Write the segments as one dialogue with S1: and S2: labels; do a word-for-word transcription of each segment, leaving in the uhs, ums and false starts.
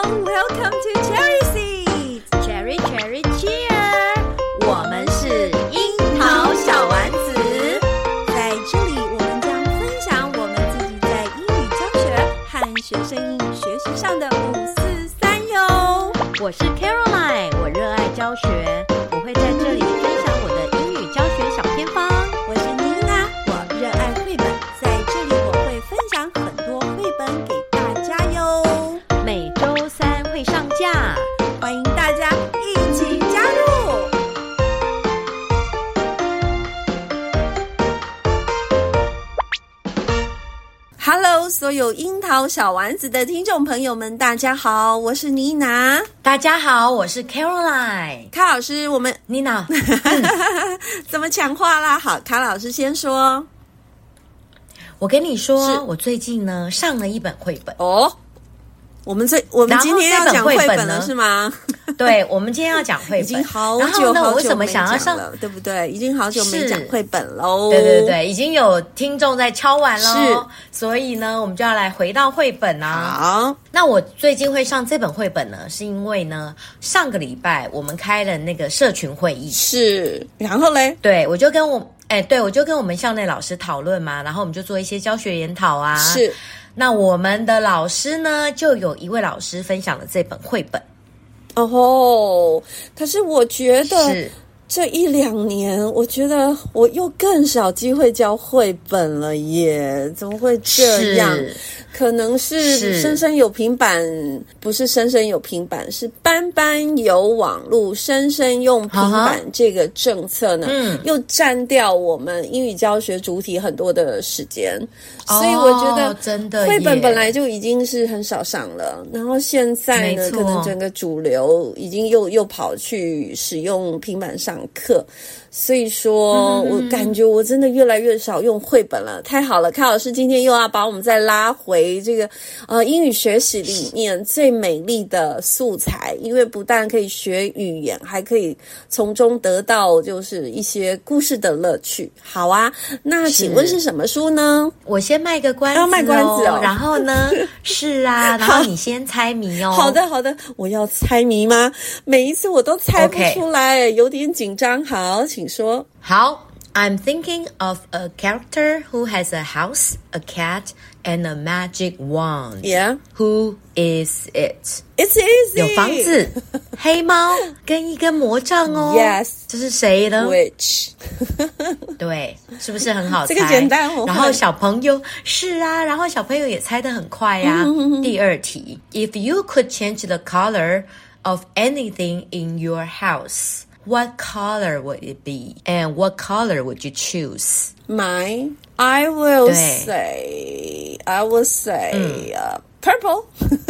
S1: Welcome to Cherry Seeds Cherry Cherry Cheer 我们是樱桃小丸子，在这里我们将分享我们自己在英语教学和学生英语学习上的五四三哟。
S2: 我是 Caroline， 我热爱教学，我会在这里分享我的英语教学小偏方。
S1: 我是妮娜，我热爱绘本，在这里我会分享很多绘本给大家哟。
S2: 每周三会上架，
S1: 欢迎大家一起加入。Hello， 所有樱桃小丸子的听众朋友们，大家好，我是妮娜。
S2: 大家好，我是 Caroline。
S1: 卡老师，我们
S2: 妮娜、
S1: 嗯、怎么抢话啦？好，卡老师先说。
S2: 我跟你说，我最近呢上了一本绘本
S1: 哦。我们这我们今天要讲绘本了是吗？
S2: 对，我们今天要讲绘本，
S1: 已经好久好久没讲了，对不对？已经好久没讲绘本喽。
S2: 对对对，已经有听众在敲完喽，所以呢，我们就要来回到绘本啊。
S1: 好，
S2: 那我最近会上这本绘本呢，是因为呢，上个礼拜我们开了那个社群会议，
S1: 是，然后嘞，
S2: 对我就跟我哎，对我就跟我们校内老师讨论嘛，然后我们就做一些教学研讨啊，
S1: 是。
S2: 那我们的老师呢，就有一位老师分享了这本绘本。
S1: 哦吼，可是我觉得这一两年，我觉得我又更少机会教绘本了耶，怎么会这样？可能是生生有平板，不是生生有平板，是班班有网路，生生用平板这个政策呢，嗯，又占掉我们英语教学主体很多的时间，哦，所以我觉得
S2: 真的
S1: 绘本本来就已经是很少上了，然后现在呢，可能整个主流已经又又跑去使用平板上课。所以说，嗯，我感觉我真的越来越少用绘本了，太好了！卡老师今天又要把我们再拉回这个呃英语学习里面最美丽的素材，因为不但可以学语言，还可以从中得到就是一些故事的乐趣。好啊，那请问是什么书呢？
S2: 我先卖个关子，
S1: 要卖关子哦。
S2: 然后呢，是啊，然后你先猜谜哦。
S1: 好的，好的，我要猜谜吗？每一次我都猜不出来， okay. 有点紧张。好，请说。
S2: 好 I'm thinking of a character who has a house, a cat, and a magic wand.
S1: Yeah.
S2: Who is it?
S1: It's easy.
S2: 有房子、黑猫跟一根魔杖哦。
S1: Yes.
S2: 这是谁呢
S1: ？Witch.
S2: 对，是不是很好猜？
S1: 这个简单哦。
S2: 然后小朋友是啊，然后小朋友也猜得很快呀，啊。嗯，第二题 ，If you could change the color of anything in your house.What color would it be? And what color would you choose?
S1: Mine, I will say, I will say,、嗯 uh, purple.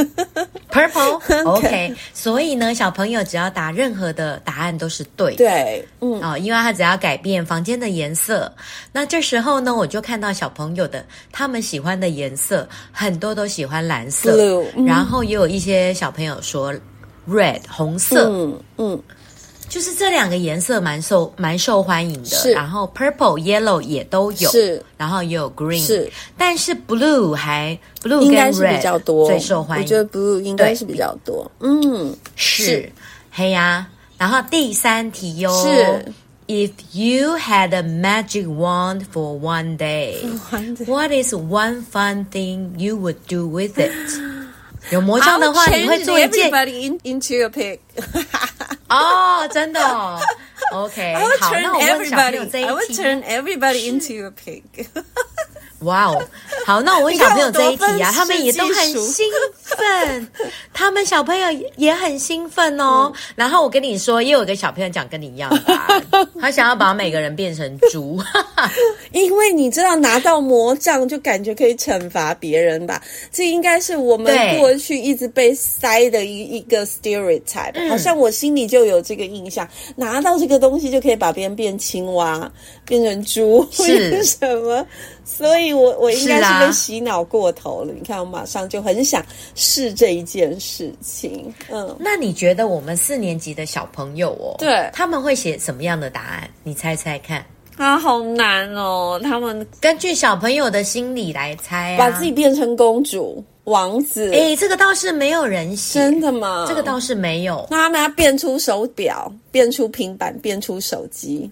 S2: Purple? OK. 所以呢，小朋友只要答任何的答案都是对的。
S1: 对，嗯，
S2: 哦，因为他只要改变房间的颜色。那这时候呢，我就看到小朋友的他们喜欢的颜色，很多都喜欢蓝色。
S1: Blue, 嗯，
S2: 然后也有一些小朋友说 red 红色。
S1: 嗯嗯。
S2: 就是这两个颜色蛮受蛮受欢迎的，然后 purple、yellow 也都有，
S1: 是，
S2: 然后也有 green，
S1: 是，
S2: 但是 blue 还 blue 跟 red
S1: 比较多，
S2: 最受欢迎。
S1: 我觉得 blue 应该是比较多，嗯，
S2: 是，嘿呀。然后第三题哟，
S1: 是
S2: ，If you had a magic wand for one day, what is one fun thing you would do with it? 有魔杖的话，你会做一件
S1: everybody into a pig
S2: 哦，真的哦 ，OK， 好，那我问小朋友这一题
S1: I would turn everybody into a pig
S2: 哇哦，好，那我问小朋友这一题啊，他们也都很兴奋，他们小朋友也很兴奋哦。嗯、然后我跟你说，也有一个小朋友讲跟你一样的答案，他想要把每个人变成猪，
S1: 因为你知道拿到魔杖就感觉可以惩罚别人吧？这应该是我们过去一直被塞的一一个 stereotype，、嗯、好像我心里就有这个印象，拿到这个东西就可以把别人变青蛙，变成猪，是什么？所以我我应该是被洗脑过头了，啊、你看我马上就很想试这一件事情。嗯，
S2: 那你觉得我们四年级的小朋友哦，
S1: 对，
S2: 他们会写什么样的答案？你猜猜看。
S1: 啊，好难哦！他们
S2: 根据小朋友的心理来猜啊，
S1: 把自己变成公主。 王子。
S2: 哎，这个倒是没有人写。
S1: 真的吗？
S2: 这个倒是没有。
S1: 那他们要变出手表，变出平板，变出手机。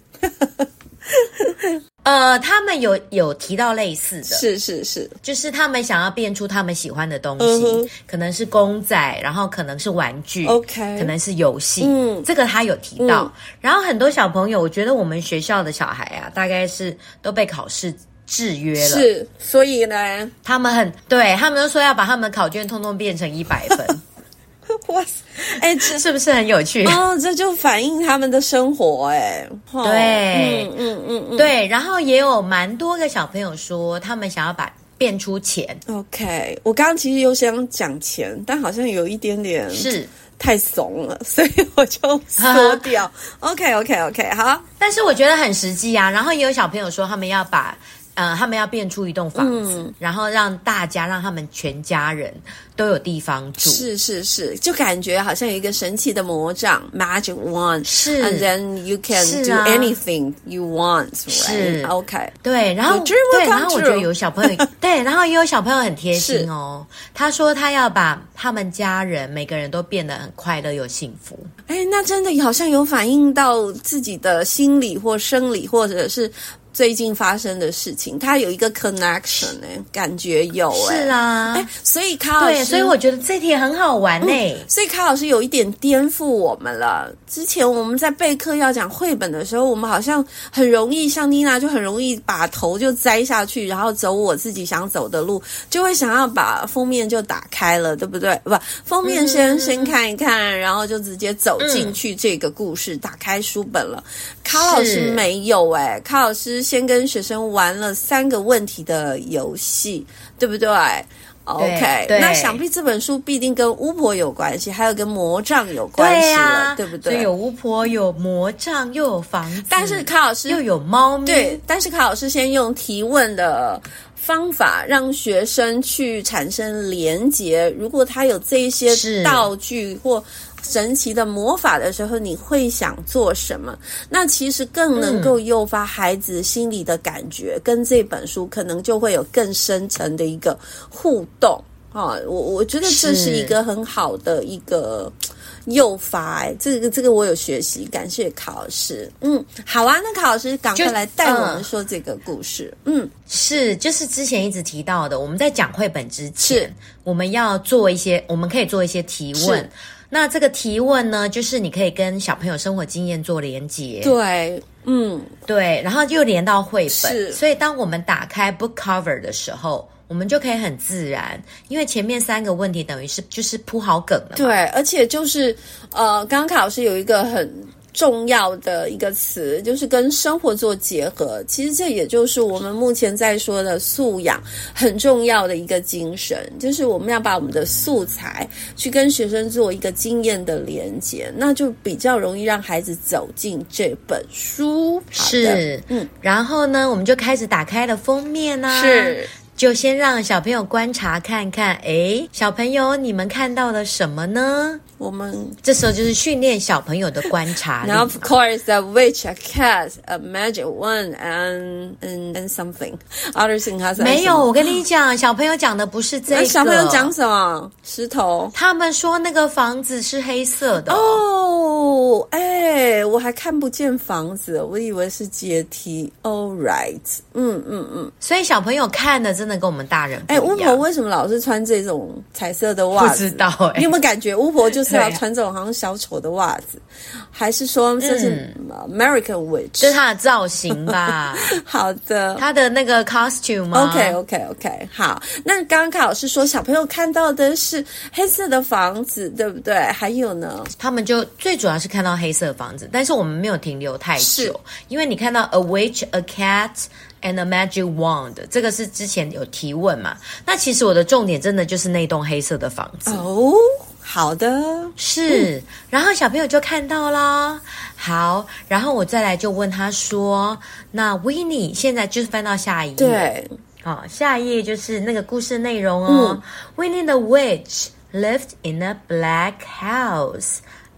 S2: 呃，他们有有提到类似的，
S1: 是是是，
S2: 就是他们想要变出他们喜欢的东西，嗯、可能是公仔，然后可能是玩具
S1: ，OK，
S2: 可能是游戏，
S1: 嗯，
S2: 这个他有提到。嗯、然后很多小朋友，我觉得我们学校的小孩啊，大概是都被考试制约了，
S1: 是，所以呢，
S2: 他们很对他们都说要把他们的考卷通通变成一百分。
S1: 哇塞，哎，这
S2: 是不是很有趣？
S1: 哦，这就反映他们的生活，哎，
S2: 哦、对，
S1: 嗯嗯嗯嗯，
S2: 对。然后也有蛮多个小朋友说，他们想要把变出钱。
S1: OK， 我刚刚其实又想讲钱，但好像有一点点
S2: 是
S1: 太怂了，所以我就缩掉。OK OK OK， 好。
S2: 但是我觉得很实际啊。然后也有小朋友说，他们要把。呃，他们要变出一栋房子，嗯、然后让大家让他们全家人都有地方住。
S1: 是是是，就感觉好像有一个神奇的魔杖 ，magic wand，
S2: 是
S1: ，and then you can do anything you want，
S2: 是
S1: OK，
S2: 对，然后对，然后我觉得有小朋友对，然后也有小朋友很贴心哦，他说他要把他们家人每个人都变得很快乐又幸福。
S1: 哎，那真的好像有反映到自己的心理或生理，或者是。最近发生的事情，它有一个 connection 哎、欸，感觉有哎、欸，
S2: 是啊，
S1: 哎，所以卡老师，
S2: 对，所以我觉得这题很好玩哎、欸嗯，
S1: 所以卡老师有一点颠覆我们了。之前我们在备课要讲绘本的时候，我们好像很容易，像妮娜就很容易把头就栽下去，然后走我自己想走的路，就会想要把封面就打开了，对不对？不，封面先、嗯、先看一看，然后就直接走进去这个故事，嗯、打开书本了。卡老师没有哎、欸，卡老师。先跟学生玩了三个问题的游戏，对不对 ？OK， 那想必这本书必定跟巫婆有关系，还有跟魔杖有关系了， 对,、啊、对不对？
S2: 所以有巫婆，有魔杖，又有房子，
S1: 但是卡老师
S2: 又有猫咪，
S1: 对，但是卡老师先用提问的方法让学生去产生连结。如果他有这些道具或神奇的魔法的时候，你会想做什么？那其实更能够诱发孩子心里的感觉，嗯、跟这本书可能就会有更深层的一个互动啊！我我觉得这是一个很好的一个诱发、欸，这个这个我有学习，感谢卡老师。嗯，好啊，那卡老师赶快来带我们说这个故事。嗯，
S2: 是，就是之前一直提到的，我们在讲绘本之前，我们要做一些，我们可以做一些提问。那这个提问呢，就是你可以跟小朋友生活经验做连结，
S1: 对，嗯，
S2: 对，然后又连到绘本，
S1: 是，
S2: 所以当我们打开 book cover 的时候，我们就可以很自然，因为前面三个问题等于是就是铺好梗了嘛，
S1: 对，而且就是呃，刚刚卡老师有一个很重要的一个词，就是跟生活做结合。其实这也就是我们目前在说的素养很重要的一个精神，就是我们要把我们的素材去跟学生做一个经验的连结，那就比较容易让孩子走进这本书。好的，
S2: 是，嗯，然后呢，我们就开始打开了封面啊，
S1: 是。
S2: 就先让小朋友观察看看，诶，小朋友你们看到了什么呢？
S1: 我们
S2: 这时候就是训练小朋友的观察力。
S1: Now of course, a witch, a cat, a magic wand, and and and something. Other thing has
S2: 没有，我跟你讲，小朋友讲的不是这个。
S1: 小朋友讲什么？石头。
S2: 他们说那个房子是黑色的。
S1: 哦，哎，我还看不见房子，我以为是阶梯。All right， 嗯嗯嗯。
S2: 所以小朋友看的真的跟我们大人不一样。
S1: 哎，巫婆为什么老是穿这种彩色的袜子？
S2: 不知道哎、欸。
S1: 你有没有感觉巫婆就是要穿这种好像小丑的袜子？还是说这是 American Witch？、嗯、
S2: 这是她的造型吧？
S1: 好的，
S2: 她的那个 costume 吗
S1: ？OK OK OK， 好。那刚刚卡老师说小朋友看到的是黑色的房子，对不对？还有呢？
S2: 他们就最主要是看到黑色的房子，但是我们没有停留太久，因为你看到 a witch, a cat。And a magic wand， 这个是之前有提问嘛？那其实我的重点真的就是那栋黑色的房子
S1: 哦。好的，
S2: 是、嗯，然后小朋友就看到啦。好，然后我再来就问他说：“那 Winnie 现在就是翻到下一页，
S1: 对，
S2: 好、哦，下一页就是那个故事内容哦。嗯、Winnie the witch lived in a black house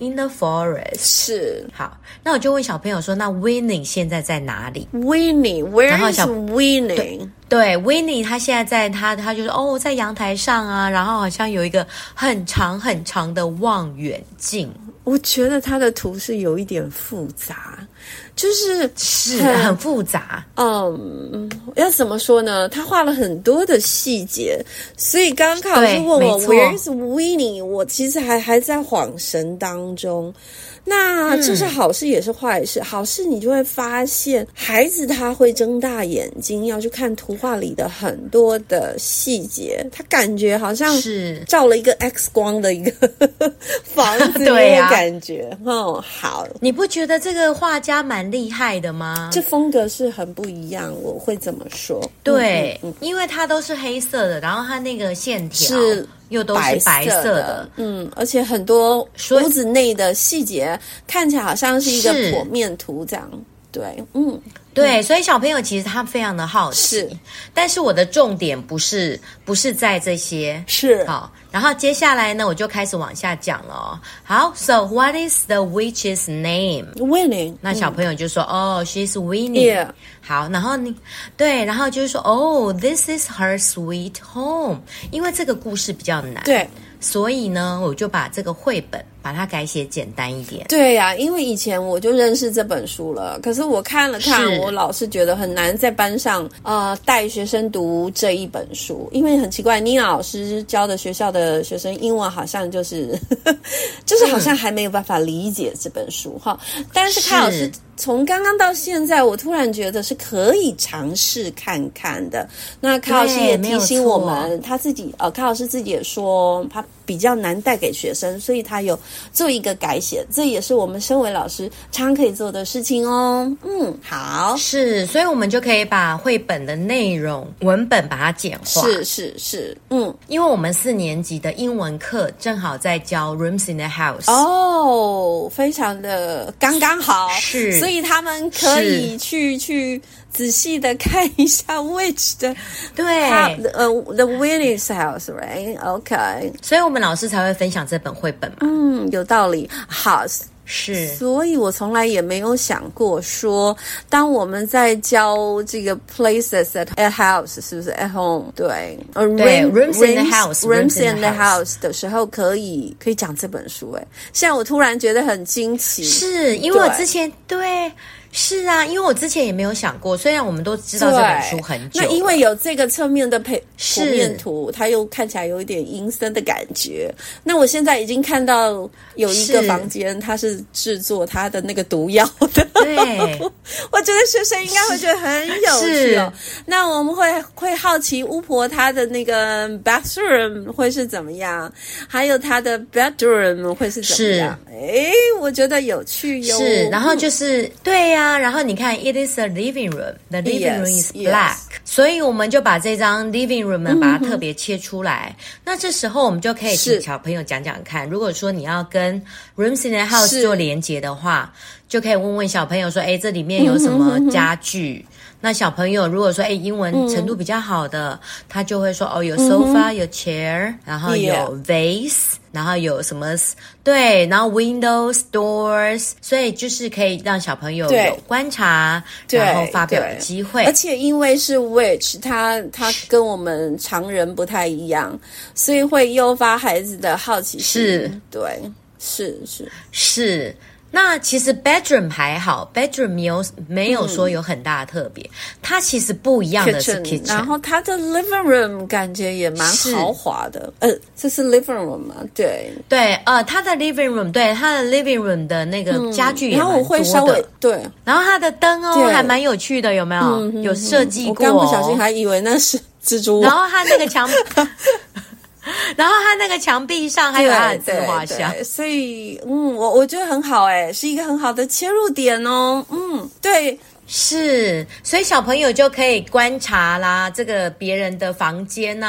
S2: in the forest。
S1: 是。
S2: 好，那我就问小朋友说，那 Winnie 现在在哪里
S1: ？Winnie Where is Winnie？
S2: 对, 对 Winnie 他现在在他他就说哦在阳台上啊，然后好像有一个很长很长的望远镜。
S1: 我觉得他的图是有一点复杂，就是
S2: 是很, 很复杂。
S1: 嗯，要怎么说呢？他画了很多的细节，所以刚刚卡老师问我 Where is Winnie， 我其实还还在恍神当中。那这是好事也是坏事。嗯、好事你就会发现孩子他会睁大眼睛要去看图画里的很多的细节，他感觉好像是照了一个 X 光的一个房子对啊感觉。哦，好，
S2: 你不觉得这个画家蛮厉害的吗？
S1: 这风格是很不一样，我会这么说。
S2: 对、
S1: 嗯嗯嗯、
S2: 因为它都是黑色的，然后它那个线条是又都是白色的，
S1: 嗯，而且很多屋子内的细节看起来好像是一个剖面图这样，对，嗯，
S2: 对，所以小朋友其实他非常的好奇，
S1: 是，
S2: 但是我的重点不是不是在这些，
S1: 是，
S2: 好，然后接下来呢，我就开始往下讲了哦。好 ，So what is the witch's name?
S1: Winnie。
S2: 那小朋友就说，哦、嗯 ，She's Winnie。Yeah. 好，然后你对，然后就是说，哦 ，This is her sweet home。因为这个故事比较难，
S1: 对，
S2: 所以呢，我就把这个绘本把它改写简单一点。
S1: 对呀、啊，因为以前我就认识这本书了，可是我看了看，我老是觉得很难在班上呃带学生读这一本书，因为很奇怪，妮娜老师教的学校的学生英文好像就是呵呵就是好像还没有办法理解这本书哈、嗯，但是凯老师从刚刚到现在，我突然觉得是可以尝试看看的。那凯老师也提醒我们，他自己呃，凯老师自己也说他比较难带给学生，所以他有做一个改写，这也是我们身为老师常可以做的事情哦。嗯，好，
S2: 是，所以我们就可以把绘本的内容文本把它简化。
S1: 是是是，嗯，
S2: 因为我们四年级的英文课正好在教 Rooms in the House。
S1: 哦，非常的刚刚好，
S2: 是。
S1: 所以他们可以去去仔细的看一下 Witch 的，
S2: 对，
S1: 呃 The Winnie's House right OK，
S2: 所以我们老师才会分享这本绘本嘛。
S1: 嗯，有道理。好，
S2: 是，
S1: 所以我从来也没有想过说，当我们在教这个 places at at house 是不是 at home 对，呃
S2: 对 rooms in the house
S1: rooms in the house 的时候可以可以讲这本书。哎，现在我突然觉得很惊奇，
S2: 是因为我之前对。是啊，因为我之前也没有想过，虽然我们都知道这本书很久，
S1: 那因为有这个侧面的剖面图，它又看起来有一点阴森的感觉。那我现在已经看到有一个房间，它是制作它的那个毒药的。
S2: 对，
S1: 我觉得学生应该会觉得很有趣哦。那我们会会好奇巫婆她的那个 bathroom 会是怎么样，还有她的 bedroom 会是怎么样？哎，我觉得有趣哟。
S2: 是，然后就是对呀、啊。然后你看 ，it is a living room. The living room is black. Yes. 所以我们就把这张 living room 呢，把它特别切出来。嗯、那这时候我们就可以请小朋友讲讲看，如果说你要跟 rooms in the house 做连结的话，就可以问问小朋友说，哎，这里面有什么家具？嗯、那小朋友如果说，哎，英文程度比较好的，嗯、他就会说，哦，有 sofa，、嗯、有 chair， 然后有 vase。然后有什么对，然后 windows doors， 所以就是可以让小朋友有观察，然后发表的机会。
S1: 而且因为是 witch， 他他跟我们常人不太一样，所以会诱发孩子的好奇心。
S2: 是，
S1: 对，是是
S2: 是。那其实 bedroom 还好 ，bedroom 没有没有说有很大的特别，嗯、它其实不一样的是 kitchen，, kitchen
S1: 然后它的 living room 感觉也蛮豪华的，呃，这是 living room 嘛？对
S2: 对，呃，它的 living room 对它的 living room 的那个家具也蛮多的，
S1: 嗯、然后我会稍微对，
S2: 然后它的灯哦还蛮有趣的，有没有？嗯、有设计过、哦，
S1: 我刚不小心还以为那是蜘蛛，
S2: 然后它那个墙。然后它那个墙壁上还有它的自画像，
S1: 所以嗯，我我觉得很好哎，是一个很好的切入点哦。嗯，对，
S2: 是，所以小朋友就可以观察啦，这个别人的房间啊，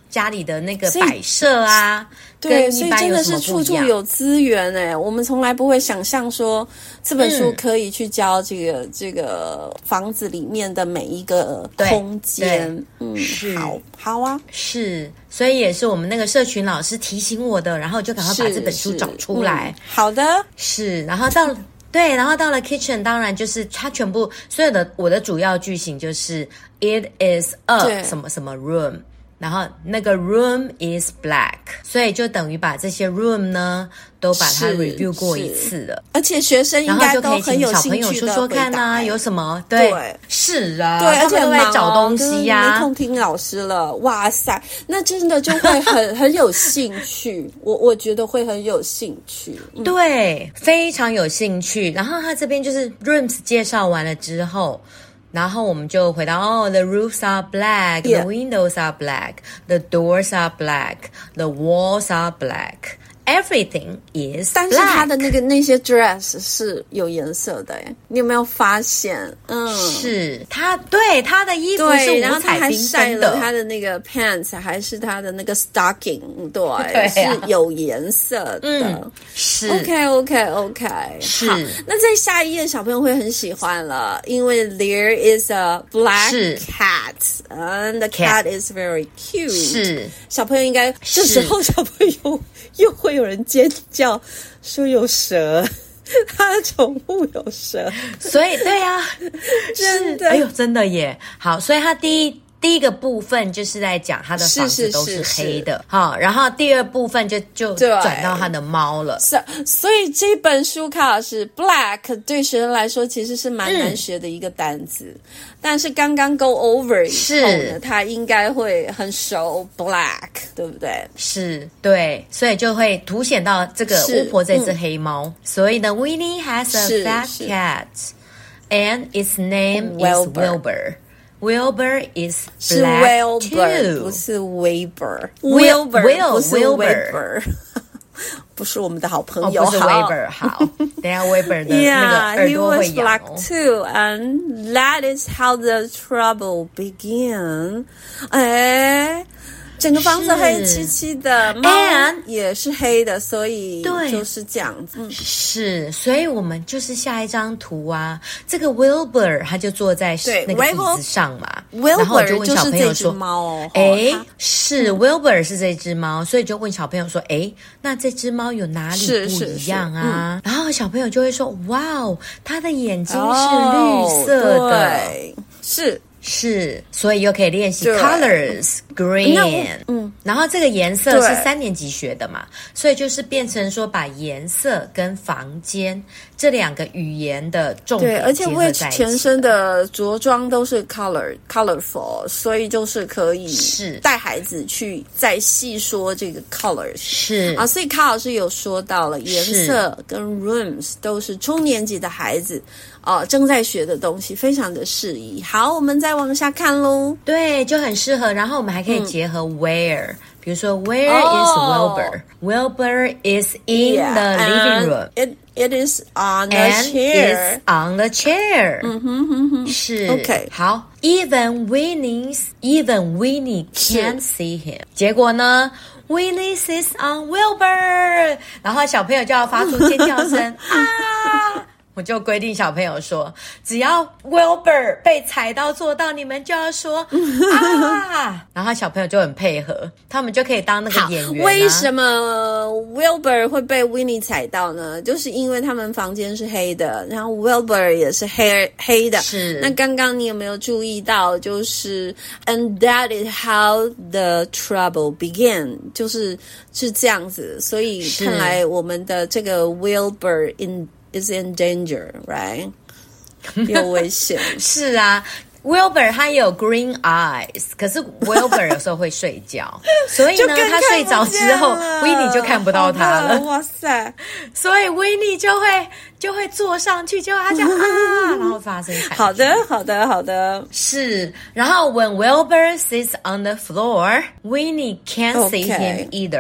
S2: 家里的那个摆设啊，
S1: 对，所以真的是处处有资源哎，我们从来不会想象说这本书可以去教这个、嗯、这个房子里面的每一个空间。嗯，好好啊，
S2: 是，所以也是我们那个社群老师提醒我的，然后就赶快把这本书找出来。
S1: 嗯、好的，
S2: 是，然后到了。对，然后到了 kitchen， 当然就是它全部所有的我的主要句型就是 it is a 什么什么 room， 然后那个 room is black， 所以就等于把这些 room 呢都把它 review 过一次了，
S1: 而且学生应该都很有兴趣的回答，然后就可以请小朋友说说
S2: 看啊，有什么 对, 对是啊，
S1: 对，而且
S2: 都在找东西呀、啊，
S1: 没空听老师了，哇塞，那真的就会很很有兴趣，我我觉得会很有兴趣，
S2: 嗯、对，非常有兴趣。然后他这边就是 rooms 介绍完了之后。然后我们就回到哦 ，the roofs are black, the windows are black, the doors are black, the walls are black, everything is black.
S1: 但是它的那个那些 dress 是有颜色的耶，你有没有发现？嗯，
S2: 是它对它的衣服是五彩缤纷的，
S1: 它的那个 pants 还是它的那个 stocking， 对，对啊、是有颜色的。
S2: 嗯，是
S1: OK OK OK，
S2: 是。
S1: 好，那在下一页小朋友会很喜欢了，因为 there is a black cat and the cat, cat is very cute。
S2: 是，
S1: 小朋友应该这时候小朋友又会有人尖叫说有蛇。他的宠物有蛇，
S2: 所以对啊，
S1: 真的，
S2: 哎呦，真的耶！好，所以他第一第一个部分就是在讲他的房子都是黑的，好，然后第二部分就就转到他的猫了。
S1: 所所以这本书卡老师 black 对学生来说其实是蛮难学的一个单词，嗯、但是刚刚 go over 以后呢，他应该会很熟 black， 对不对？
S2: 是，对，所以就会凸显到这个巫婆这只黑猫。嗯、所以呢 ，Winnie has a fat cat, and its name is Wilbur.Wilbur is black too，
S1: 不是 Wilbur， Wilbur 不是 Wilbur， 不是我们的好朋友，
S2: 哦、不是 Wilbur， 好，等一下 Wilbur 的那个耳朵会痒、哦。
S1: Yeah, he was black too, and that is how the trouble began。哎。整个房子黑漆漆的，猫也是黑的，所以就是这样子。嗯、
S2: 是，所以我们就是下一张图啊，这个 Wilbur 他就坐在那个椅子上嘛，然后我就问小朋友说：“哎，是 Wilbur 是这只猫，所以就问小朋友说：哎，那这只猫有哪里不一样啊？”然后小朋友就会说：“哇哦，它的眼睛是绿色的，
S1: 对，是。”
S2: 是，所以又可以练习 colors green， 嗯，然后这个颜色是三年级学的嘛，所以就是变成说把颜色跟房间这两个语言的重点结合在一起，
S1: 而且会全身的着装都是 color colorful， 所以就是可以是带孩子去再细说这个 colors
S2: 是
S1: 啊，所以卡老师有说到了颜色跟 rooms 都是中年级的孩子哦、呃、正在学的东西，非常的适宜。好，我们再往下看咯，
S2: 对，就很适合。然后我们还可以结合 where、嗯、比如说 where、oh, is Wilbur Wilbur is in、yeah, the living room
S1: it, it is on the
S2: and
S1: chair
S2: is on the chair、
S1: 嗯、哼哼哼
S2: 是
S1: OK
S2: 好 even Winnie's even Winnie can't see him 结果呢Winnie sits on Wilbur 然后小朋友就要发出尖叫声啊我就规定小朋友说，只要 Wilbur 被踩到做到，你们就要说啊，然后小朋友就很配合，他们就可以当那个演员、啊。
S1: 为什么 Wilbur 会被 Winnie 踩到呢？就是因为他们房间是黑的，然后 Wilbur 也是黑黑的。
S2: 是。
S1: 那刚刚你有没有注意到，就是 And that is how the trouble began， 就是是这样子。所以看来我们的这个 Wilbur in is in danger, right? 有危险。
S2: 是啊 Wilbur 他有 green eyes 可是 Wilbur 有时候会睡觉所以呢他睡着之后 Winnie 就看不到他了
S1: 哇塞
S2: 所以 Winnie 就会就会坐上去就他就啊然后发生惨剧
S1: 好的好的好的
S2: 是然后 when Wilbur sits on the floor Winnie can't、okay. see him either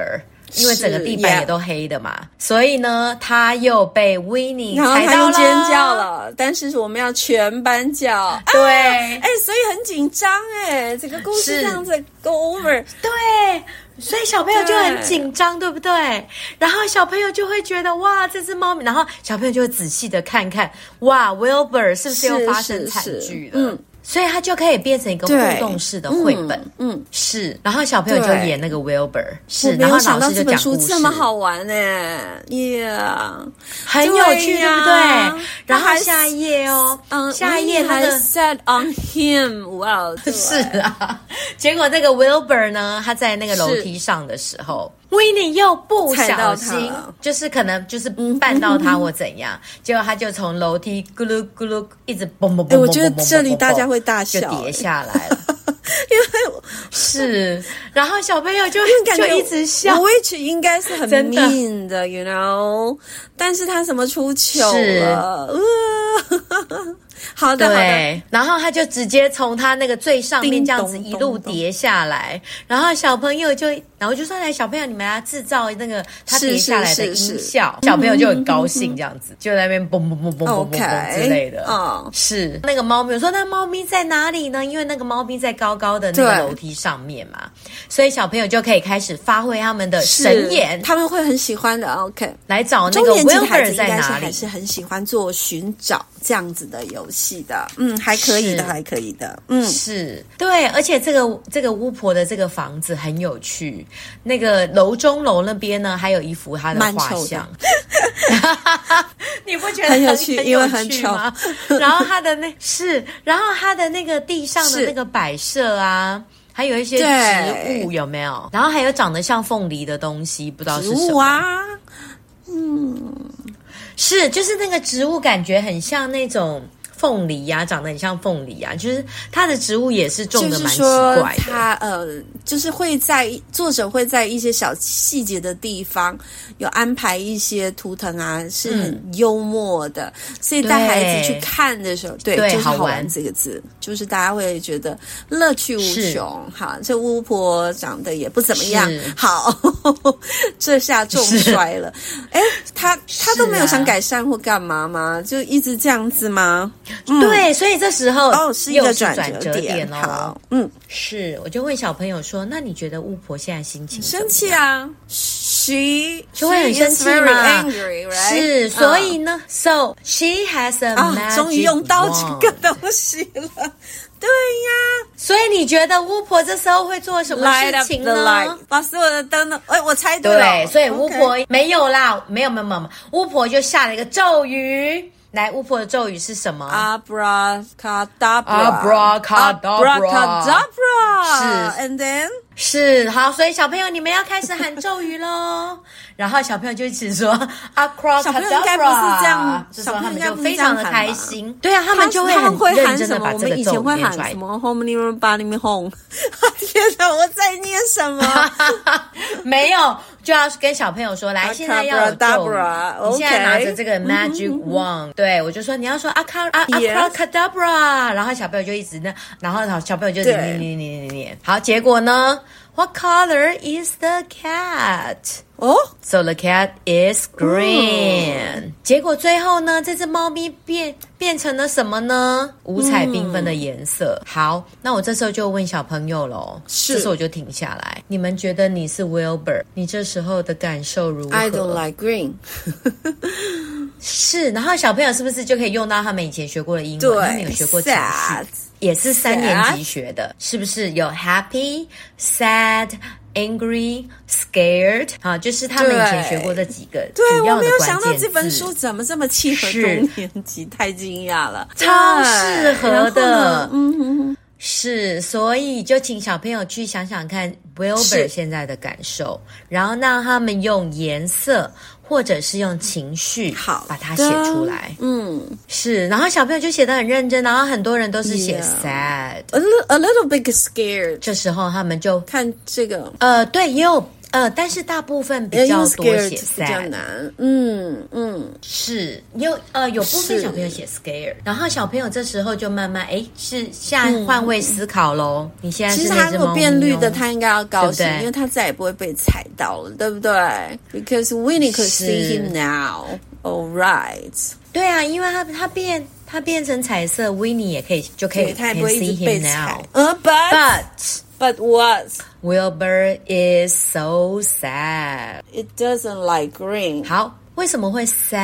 S2: 因为整个地板也都黑的嘛，所以呢，他又被 Winnie
S1: 然后
S2: 踩到了，
S1: 他又尖叫了。但是我们要全班叫，
S2: 对，
S1: 哎、啊，所以很紧张哎，整个故事这样子 go over，
S2: 对。所以小朋友就很紧张， 对, 对不对？然后小朋友就会觉得哇，这只猫咪，然后小朋友就会仔细的看看，哇 Wilbur 是不是又发生惨剧了？嗯，所以它就可以变成一个互动式的绘本，嗯，嗯是。然后小朋友就演那个 Wilbur， 是，然后老师就讲故事。
S1: 这本书这么好玩哎 ，Yeah，
S2: 很有趣， 对,、啊、对不对？然后下一页哦，嗯，下一页那个
S1: set on him， 哇，
S2: 是啊。结果那个 Wilbur 呢，他在那个楼梯上的时候。Winnie 又不小心，就是可能就是绊到他或怎样，结果他就从楼梯咕噜咕噜一直嘣嘣嘣嘣，
S1: 我觉得这里大家会大笑，
S2: 就跌下来了。因为是，然后小朋友就就一直笑。
S1: Which 应该是很 mean 的 ，you know， 但是他什么出糗了？好的，
S2: 对，
S1: 好的。
S2: 然后他就直接从他那个最上面这样子一路跌下来，然后小朋友就，然后就说：“来，小朋友，你们来制造那个他跌下来的音效。”小朋友就很高兴，这样子就在那边嘣嘣嘣嘣嘣嘣嘣之类的。嗯，是那个猫咪，我说那猫咪在哪里呢？因为那个猫咪在高高的那个楼梯上面嘛，所以小朋友就可以开始发挥他们的神眼，
S1: 他们会很喜欢的。OK，
S2: 来找那个 Wilbur 在哪里？
S1: 还是很喜欢做寻找这样子的游戏的。嗯，还可以的，还可以的。嗯，
S2: 是对，而且这个这个巫婆的这个房子很有趣。那个楼中楼那边呢，还有一幅她的画像，你不觉得
S1: 很有趣？
S2: 很
S1: 因为很丑
S2: 吗？然后它的那是，然后它的那个地上的那个摆设啊。还有一些植物有没有？然后还有长得像凤梨的东西，不知道是什么。植物
S1: 啊，嗯，
S2: 是，就是那个植物感觉很像那种凤梨呀、啊，长得很像凤梨啊，就是它的植物也是种的蛮奇怪的。
S1: 就是说它呃，就是会在作者会在一些小细节的地方有安排一些图腾啊，是很幽默的，嗯、所以带孩子去看的时候，对，
S2: 对
S1: 就是好
S2: 玩
S1: 这个字，就是大家会觉得乐趣无穷。好，这巫婆长得也不怎么样，好，这下重摔了。哎，他他都没有想改善或干嘛吗？就一直这样子吗？
S2: 嗯、对，所以这时候
S1: 哦是一个转
S2: 折点哦。
S1: 好，嗯，
S2: 是，我就问小朋友说：“那你觉得巫婆现在心情
S1: 生气啊 ？She
S2: 就会很生气嘛
S1: ？Angry, right?
S2: 是，所以呢、uh, ，So she has a magic wand、啊、
S1: 终于用到这个东西了。对呀，
S2: 所以你觉得巫婆这时候会做什么事情呢？
S1: 把所有的灯都……哎，我猜对了。
S2: 对，所以巫婆、okay. 没有啦，没有没有没有，巫婆就下了一个咒语。来，巫婆的咒语是什么
S1: ？Abracadabra，Abracadabra，
S2: 是
S1: ，and then
S2: 是好，所以小朋友你们要开始喊咒语喽。然后小朋友就一起说 Abracadabra，
S1: 小朋友应该不是这样，
S2: 小朋友他们就非常的开心。对啊，他们就会很认真的把这个咒语念出来。我们以前会喊
S1: 什么 Home Near Body Me Home？ 天哪，我在念什么？
S2: 没有。就要跟小朋友说，来，现在要有咒语。你现在拿着这个 magic wand， 对我就说你要说 abracadabra， 然后小朋友就一直那，然后小朋友就念念念念念念。好，结果呢 ？What color is the cat？
S1: 哦、oh?
S2: ，So the cat is green、嗯。结果最后呢，这只猫咪变变成了什么呢？五彩缤纷的颜色、嗯。好，那我这时候就问小朋友咯，这时候我就停下来。你们觉得你是 Wilbur， 你这时候的感受如何
S1: ？I don't like green 。
S2: 是，然后小朋友是不是就可以用到他们以前学过的英文？他们有学过情绪。也是三年级学的， 是不是有 happy、sad、angry、scared 啊？就是他们以前学过的几个主要的关键字。对，我没有想到
S1: 这本书怎么这么契合中年级，太惊讶了，
S2: 超适合的。嗯哼哼，是，所以就请小朋友去想想看 Wilbur 现在的感受，然后让他们用颜色。或者是用情绪好把它写出来，嗯，是，然后小朋友就写得很认真，然後很多人都是写 sad，
S1: a little, a little bit scared。
S2: 这时候他们就
S1: 看这个，
S2: 呃，对，也有呃，但是大部分比较多写 sad，
S1: 比较难。嗯嗯，
S2: 是有呃有部分小朋友写 scared， 然后小朋友这时候就慢慢哎是下换位思考咯、嗯、你现在是那只猫咪、哦、其实他如果变绿的
S1: 他应该要高兴，对对，因为他再也不会被踩到了，对不对？ Because Winnie could see him now. All right.
S2: 对啊，因为他他变他变成彩色 Winnie 也可以就可以
S1: 他也不会一直被踩。
S2: 呃、uh, but
S1: but But what?
S2: Wilbur is so sad.
S1: It doesn't like green.
S2: 好，为什么会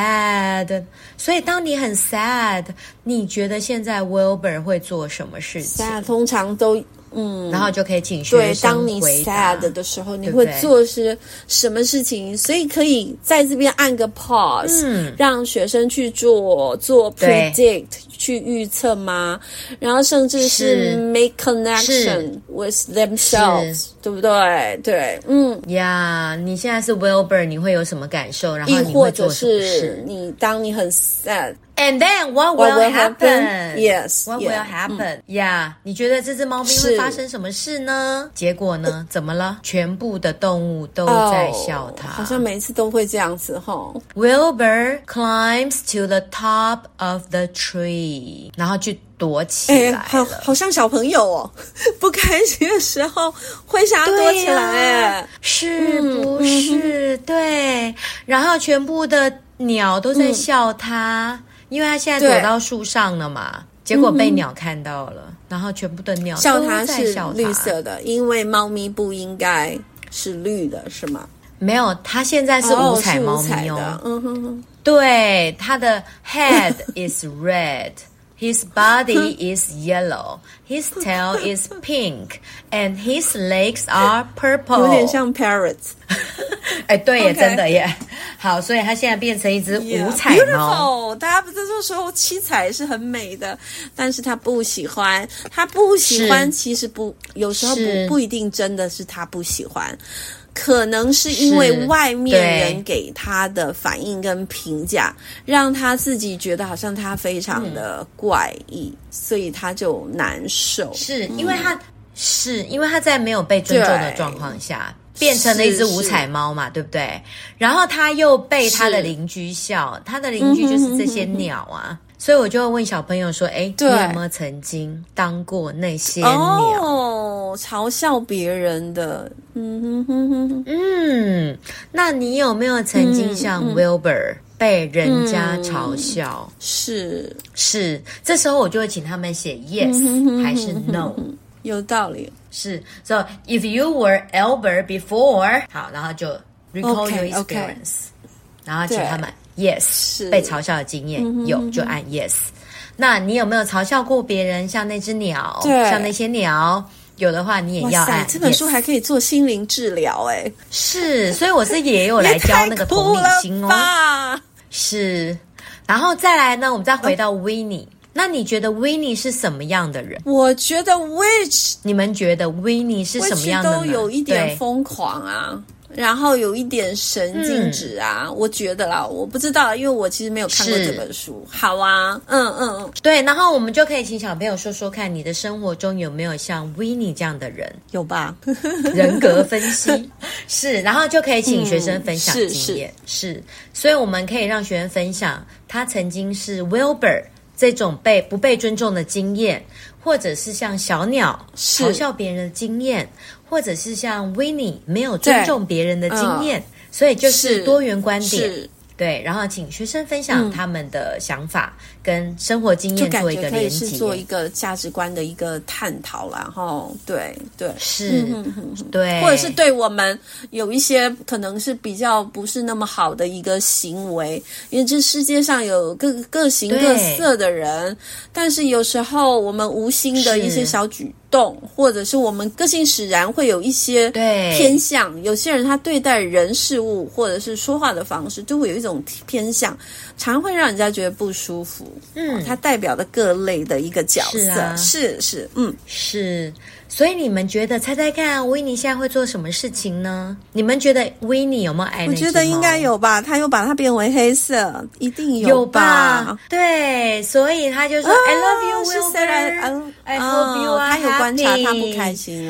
S2: sad？ 所以当你很 sad， 你觉得现在 Wilbur 会做什么事情？
S1: sad 通常都嗯，
S2: 然后就可以请学生回答。
S1: 对，当你 sad 的时候，你会做是什么事情？所以可以在这边按个 pause，、嗯、让学生去做做 predict， 去预测吗？然后甚至是 make connection with themselves， 对不对？对，嗯，
S2: 呀， yeah, 你现在是 Wilbur， 你会有什么感受？然后你
S1: 会做什么事？或者是你当你很 sad。And
S2: then what will,
S1: what will
S2: happen?
S1: happen? Yes.
S2: What
S1: yeah,
S2: will happen? Yeah. 你觉得这只猫咪会发生什么事呢？结果呢？怎么了？全部的动物都在笑它。
S1: Oh, 好像每一次都会这样子齁。
S2: Wilbur climbs to the top of the tree， 然后去躲起来了。
S1: 欸、好, 好像小朋友哦，不开心的时候会想要躲起来哎、啊，
S2: 是不是、嗯？对，然后全部的鸟都在笑它。嗯，因为他现在躲到树上了嘛，结果被鸟看到了，嗯、然后全部的鸟都在笑他。
S1: 是绿色的，因为猫咪不应该是绿的，是吗？
S2: 没有，它现在是五彩猫咪哦。
S1: 哦嗯哼哼，
S2: 对，它的 head is red。His body is yellow, his tail is pink, and his legs are purple.
S1: 有点像 parrots。
S2: 哎，对耶，
S1: okay.
S2: 真的耶。好，所以它现在变成一只五彩猫。
S1: Yeah, 大家不是说七彩是很美的，但是他不喜欢，他不喜欢，其实不，有时候不不一定真的是他不喜欢。可能是因为外面人给他的反应跟评价，让他自己觉得好像他非常的怪异，嗯、所以他就难受。
S2: 是因为他、嗯、是因为他在没有被尊重的状况下，变成了一只五彩猫嘛，对不对？然后他又被他的邻居笑，他的邻居就是这些鸟啊。所以我就会问小朋友说：“哎，你有没有曾经当过那些鸟？
S1: 哦，嘲笑别人的，嗯哼哼哼，嗯，
S2: 那你有没有曾经像 Wilbur、嗯、被人家嘲笑？
S1: 嗯、是
S2: 是，这时候我就会请他们写 yes、嗯、还是 no，
S1: 有道理。
S2: 是 ，so if you were Albert before， 好，然后就 recall
S1: okay,
S2: your experience，、okay. 然后请他们。Yes， 被嘲笑的经验、嗯、有就按 yes。那你有没有嘲笑过别人？像那只鸟，像那些鸟，有的话你也要按 yes。
S1: 这本书还可以做心灵治疗哎，
S2: 是，所以我是也有来教那个同理心哦。是，然后再来呢，我们再回到 Winnie。那你觉得 Winnie 是什么样的人？
S1: 我觉得 Which，
S2: 你们觉得 Winnie 是什么样的呢？
S1: 都有一点疯狂啊。然后有一点神经质啊、嗯、我觉得啦，我不知道，因为我其实没有看过这本书。好啊，嗯嗯嗯，
S2: 对，然后我们就可以请小朋友说说看，你的生活中有没有像 Winnie 这样的人？
S1: 有吧？
S2: 人格分析是，然后就可以请学生分享经验、嗯、是, 是，所以我们可以让学生分享他曾经是 Wilbur 这种被不被尊重的经验，或者是像小鸟嘲笑别人的经验，或者是像 Winnie 没有尊重别人的经验、嗯、所以就是多元观点。对，然后请学生分享他们的想法跟生活经验做一个连结，就感觉可以
S1: 是做一个价值观的一个探讨啦，然后对对
S2: 是、嗯、对，
S1: 或者是对我们有一些可能是比较不是那么好的一个行为，因为这世界上有各各形各色的人，但是有时候我们无心的一些小举动，或者是我们个性使然会有一些偏向，有些人他对待人事物或者是说话的方式就会有一种偏向，常会让人家觉得不舒服。嗯，它代表的各类的一个角色，是啊，是是，嗯，
S2: 是。所以你们觉得，猜猜看，维尼现在会做什么事情呢？你们觉得维尼有没有爱那只猫？
S1: 我觉得应该有吧，他又把它变为黑色，一定
S2: 有
S1: 吧？
S2: 有吧对，所以他就说、哦、I love you, Wilbur. I hope you are happy.
S1: 他有观察他不开心了。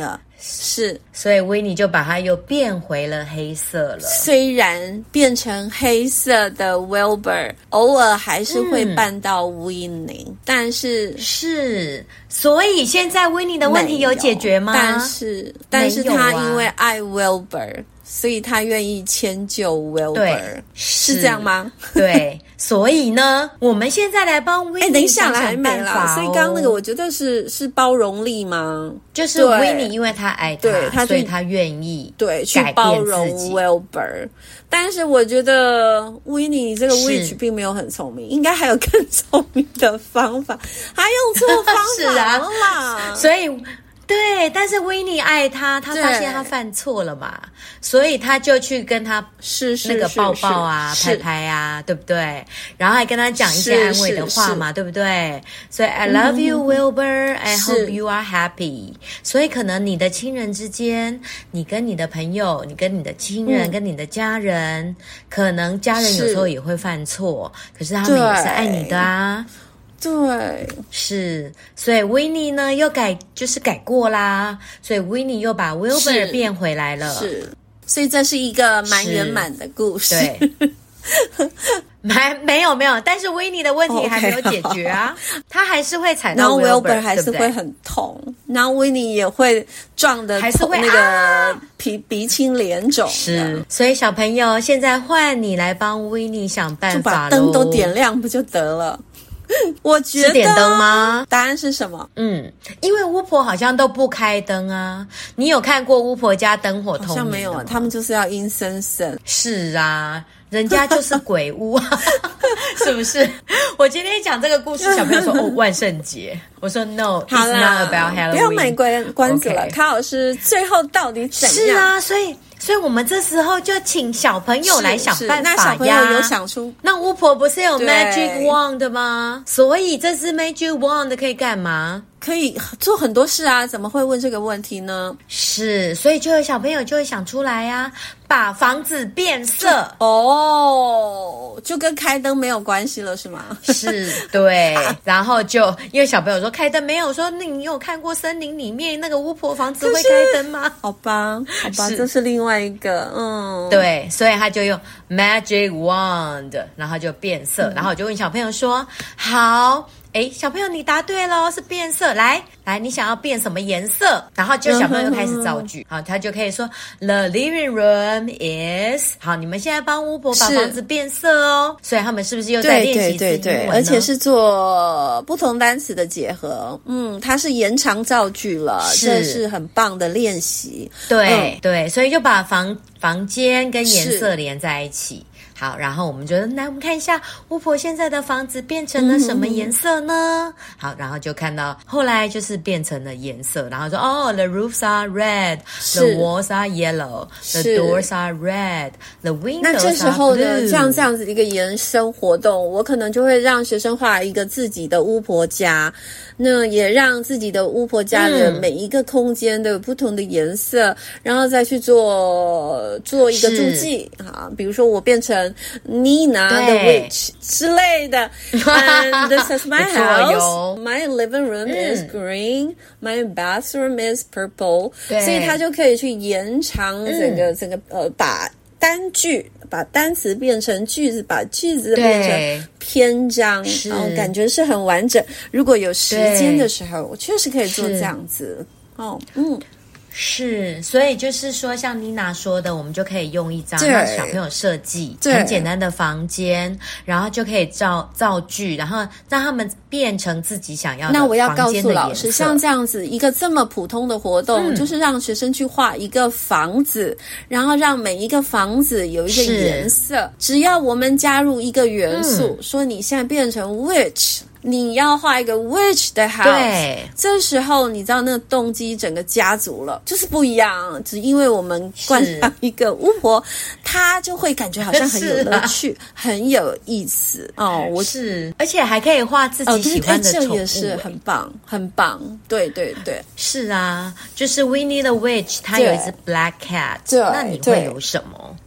S1: 是，
S2: 所以 Winnie 就把它又变回了黑色了。
S1: 虽然变成黑色的 Wilbur 偶尔还是会绊到 Winnie、嗯、但是
S2: 是，所以现在 Winnie 的问题有解决吗？
S1: 但是但是他因为爱 Wilbur，所以他愿意迁就 Wilbur， 是这样吗？
S2: 对，所以呢，我们现在来帮 Winnie
S1: 等一下
S2: 想想办法、哦、
S1: 所以刚刚那个我觉得是是包容力吗？
S2: 就是 Winnie 因为他爱他，
S1: 对他
S2: 所以他愿意
S1: 对去包容 Wilbur， 但是我觉得 Winnie 这个 witch 并没有很聪明，应该还有更聪明的方法，还用错方法了啦。
S2: 是啊，所以对，但是 Winnie 爱他，他发现他犯错了嘛，所以他就去跟他
S1: 是是
S2: 那个抱抱啊、
S1: 是是
S2: 拍拍啊，对不对？然后还跟他讲一些安慰的话嘛，对不对？所以 I love you, Wilbur. I hope you are happy. 所以可能你的亲人之间，你跟你的朋友，你跟你的亲人，嗯、跟你的家人，可能家人有时候也会犯错，可是他们也是爱你的啊。
S1: 对，
S2: 是，所以 Winnie 呢又改，就是改过啦，所以 Winnie 又把 Wilbur 变回来了，
S1: 是，所以这是一个蛮圆满的故事。
S2: 对，还没有没有，但是 Winnie 的问题还没有解决啊， okay, 他还是会踩到 Wilbur，
S1: 然后 Wilbur 还是会很痛，然后 Winnie 也会撞的，
S2: 还是会
S1: 那个鼻、啊、鼻青脸肿。
S2: 是，所以小朋友，现在换你来帮 Winnie 想办法咯，
S1: 就把灯都点亮不就得了？我觉得
S2: 是点灯吗？
S1: 答案是什么？
S2: 嗯，因为巫婆好像都不开灯啊。你有看过巫婆家灯火通明的吗？
S1: 好像没有啊，他们就是要阴森森。
S2: 是啊，人家就是鬼屋啊，是不是？我今天讲这个故事，小朋友说哦，万圣节。我说 No, it's not about Halloween。不要卖关关子了，卡老师最后到底怎样？ 是啊，所以。所以我们这时候就请小朋友来想办法呀。
S1: 那小朋友有想出，
S2: 那巫婆不是有 magic wand 吗？所以这支 magic wand 可以干嘛？
S1: 可以做很多事啊，怎么会问这个问题呢？
S2: 是，所以就有小朋友就会想出来啊，把房子变色
S1: 哦，就跟开灯没有关系了是吗？
S2: 是，对。然后就因为小朋友说开灯没有，说那你有看过森林里面那个巫婆房子会开灯吗？
S1: 好吧，好吧，这是另外一个，嗯，
S2: 对，所以他就用 magic wand， 然后就变色，嗯、然后我就问小朋友说，好。诶，小朋友你答对咯，是变色。来来，你想要变什么颜色？然后就小朋友就开始造句，好，他就可以说 The living room is 好，你们现在帮巫婆把房子变色哦。所以他们是不是又在练习字英文呢？对对对对，
S1: 而且是做不同单词的结合。嗯，它是延长造句了，是这是很棒的练习。
S2: 对、嗯、对，所以就把房房间跟颜色连在一起。好，然后我们就来，我们看一下巫婆现在的房子变成了什么颜色呢？嗯、好，然后就看到后来就是变成了颜色，然后说哦 ，the roofs are red, the walls are yellow, the doors are red, the windows are blue。那这时候呢，
S1: 像这样子一个延伸活动，我可能就会让学生画一个自己的巫婆家，那也让自己的巫婆家的每一个空间都有不同的颜色，嗯、然后再去做做一个注记啊，比如说我变成Nina the witch 之类的。And this is my house. My living room is green. My bathroom is purple. 所以他就可以去延长整个、嗯、整个呃把单句把单词变成句子，把句子变成篇章，然后感觉是很完整。如果有时间的时候，我确实可以做这样子。哦，嗯。
S2: 是，所以就是说，像妮娜说的，我们就可以用一张让小朋友设计很简单的房间，然后就可以造造句，然后让他们变成自己想要的房间的颜色。那我要告诉老师，
S1: 像这样子一个这么普通的活动，嗯、就是让学生去画一个房子，然后让每一个房子有一个颜色。只要我们加入一个元素，嗯、说你现在变成 witch。你要画一个 witch 的 house， 对，这时候你知道那个动机整个家族了，就是不一样。只因为我们冠上一个巫婆，她就会感觉好像很有乐趣，啊、很有意思哦。我
S2: 是，而且还可以画自己喜欢的宠物，
S1: 这也是很棒，很棒。对对对，
S2: 是啊，就是 Winnie the Witch， 她有一只 black cat， 那你会有什么？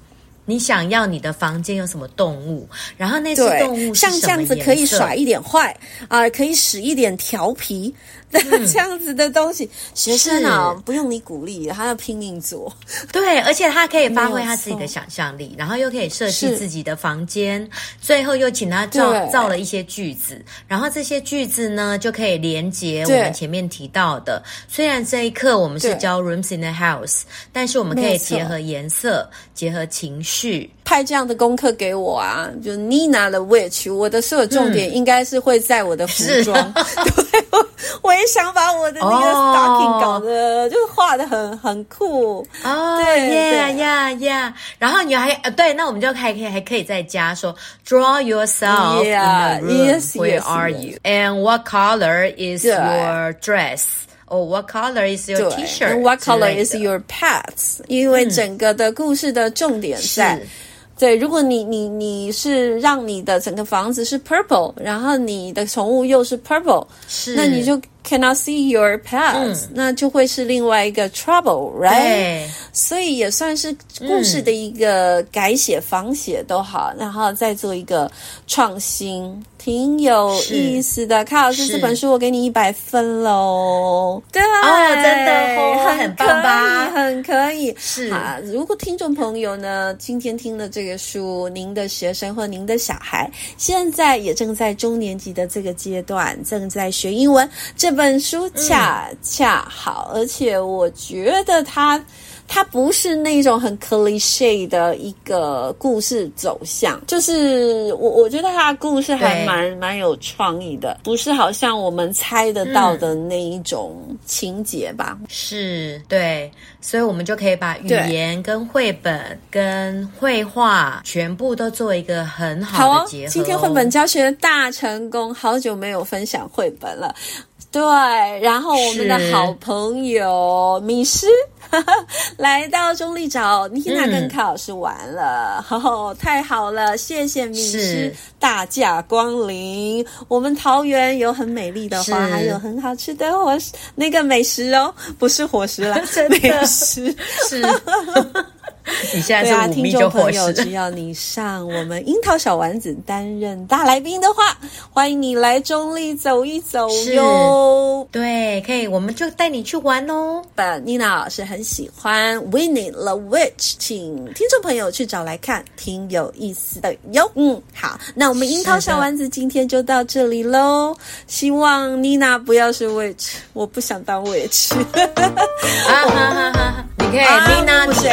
S2: 你想要你的房间有什么动物，然后那只动物是什么颜色，
S1: 像这样子可以耍一点坏啊、呃，可以使一点调皮。嗯、这样子的东西，学生啊，不用你鼓励，他要拼命做。
S2: 对，而且他可以发挥他自己的想象力，然后又可以设计自己的房间，最后又请他造造了一些句子，然后这些句子呢就可以连接我们前面提到的。虽然这一课我们是教 rooms in the house， 但是我们可以结合颜色，结合情绪。
S1: 派这样的功课给我啊，就 Nina 的 Witch， 我的所有重点应该是会在我的服装。对，我我也想把我的那个 stocking 搞得、oh. 就画得很很酷。
S2: 哦，对呀呀呀，然后你还呃对，那我们就还可以还可以再加说 Draw yourself
S1: yeah,
S2: in the room.
S1: Yes,
S2: Where
S1: yes,
S2: are
S1: yes.
S2: you? And what color is your dress?Oh, what color is your T-shirt?
S1: And what color is your pets? 因为整个的故事的重点在、嗯、对，如果你你你是让你的整个房子是 purple， 然后你的宠物又是 purple， 是那你就 cannot see your pets，、嗯、那就会是另外一个 trouble，right？ 所以也算是故事的一个改写、仿写都好，然后再做一个创新。挺有意思的，卡老师这本书我给你一百分喽！对
S2: 哦，真的哦，很棒吧？
S1: 很可以。
S2: 是
S1: 啊，如果听众朋友呢，今天听了这个书，您的学生或您的小孩现在也正在中年级的这个阶段，正在学英文，这本书恰恰好，嗯、而且我觉得它。它不是那种很 cliché 的一个故事走向，就是我我觉得它的故事还蛮蛮有创意的，不是好像我们猜得到的那一种情节吧？
S2: 嗯、是，对，所以我们就可以把语言跟绘本跟绘画全部都做一个很好的结合。
S1: 好哦，今天绘本教学大成功，好久没有分享绘本了。对，然后我们的好朋友米诗来到中立找妮娜跟卡老师玩了、嗯哦、太好了，谢谢米诗大驾光临。我们桃园有很美丽的花，还有很好吃的伙食，那个美食哦，不是伙食啦，美食
S2: 是你现在是五米就伙食。
S1: 对啊，听众朋友，只要你上我们樱桃小丸子担任大来宾的话，欢迎你来中立走一走哟。
S2: 对，可以，我们就带你去玩哦。
S1: 本妮娜老师很喜欢 Winnie the Witch， 请听众朋友去找来看，挺有意思的哟。嗯，好，那我们樱桃小丸子今天就到这里咯，希望妮娜不要是 Witch， 我不想当 Witch。
S2: 啊哈哈哈！你可以 Nina the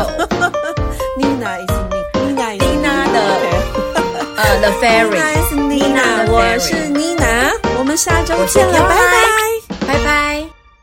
S1: Angel。Nina is Nina is
S2: Nina the 呃 the fairy。
S1: Nina is Nina， 我是 Nina， 我们下周见了，拜拜。